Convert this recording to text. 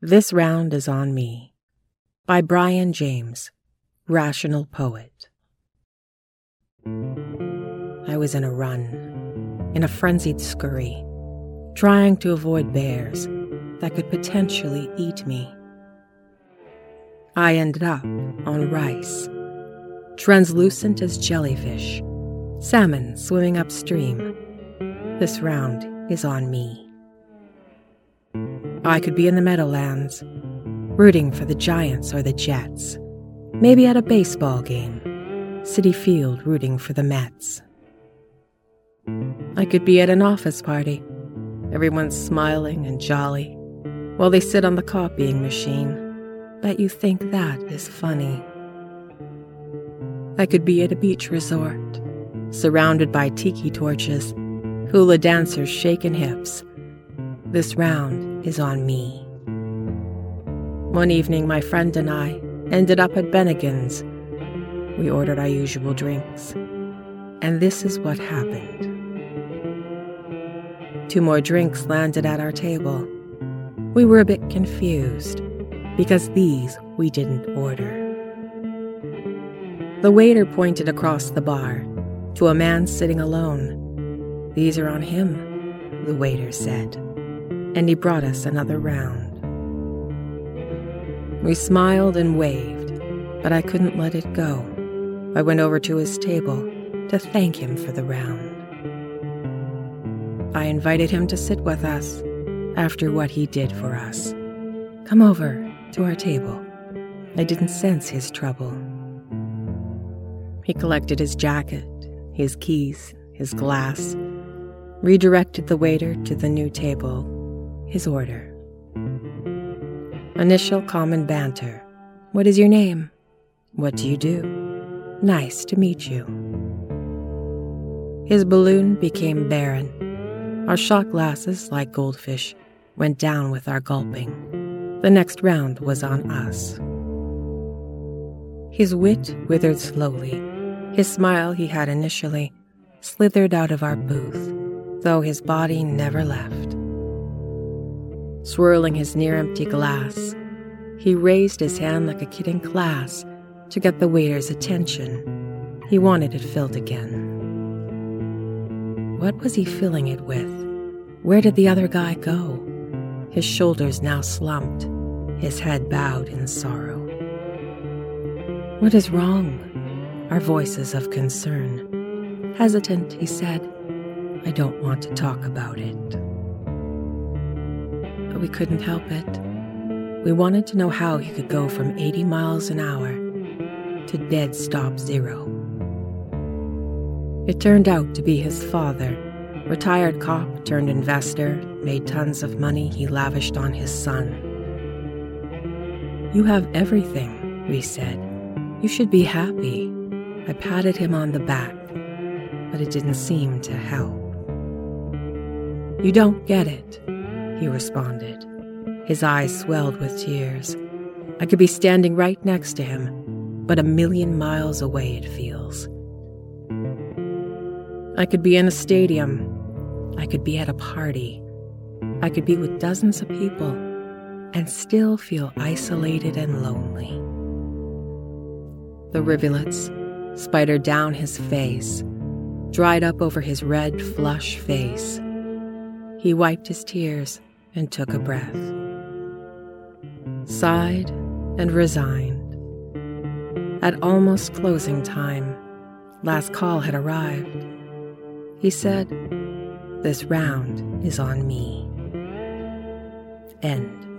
This Round is on Me by Brian James, rational poet. I was in a run, in a frenzied scurry, trying to avoid bears that could potentially eat me. I ended up on rice, translucent as jellyfish, salmon swimming upstream. This round is on me. I could be in the Meadowlands, rooting for the Giants or the Jets, maybe at a baseball game, Citi Field rooting for the Mets. I could be at an office party, everyone's smiling and jolly, while they sit on the copying machine. Bet you think that is funny. I could be at a beach resort, surrounded by tiki torches, hula dancers shaking hips. This round is on me. One evening, my friend and I ended up at Bennigan's. We ordered our usual drinks, and this is what happened. 2 more drinks landed at our table. We were a bit confused, because these we didn't order. The waiter pointed across the bar to a man sitting alone. "These are on him," the waiter said, and he brought us another round. We smiled and waved, but I couldn't let it go. I went over to his table to thank him for the round. I invited him to sit with us after what he did for us. Come over to our table. I didn't sense his trouble. He collected his jacket, his keys, his glass, redirected the waiter to the new table, his order. Initial common banter. "What is your name? What do you do? Nice to meet you." His balloon became barren. Our shot glasses, like goldfish, went down with our gulping. The next round was on us. His wit withered slowly. His smile he had initially slithered out of our booth, though his body never left. Swirling his near-empty glass, he raised his hand like a kid in class to get the waiter's attention. He wanted it filled again. What was he filling it with? Where did the other guy go? His shoulders now slumped, his head bowed in sorrow. "What is wrong?" Our voices of concern. Hesitant, he said, "I don't want to talk about it." But we couldn't help it. We wanted to know how he could go from 80 miles an hour to dead stop zero. It turned out to be his father, retired cop turned investor, made tons of money he lavished on his son. "You have everything," we said. "You should be happy." I patted him on the back, but it didn't seem to help. "You don't get it," he responded. His eyes swelled with tears. I could be standing right next to him, but 1,000,000 miles away it feels. I could be in a stadium. I could be at a party. I could be with dozens of people and still feel isolated and lonely. The rivulets spidered down his face, dried up over his red, flush face. He wiped his tears and took a breath, sighed and resigned. At almost closing time, last call had arrived. He said, "This round is on me." End.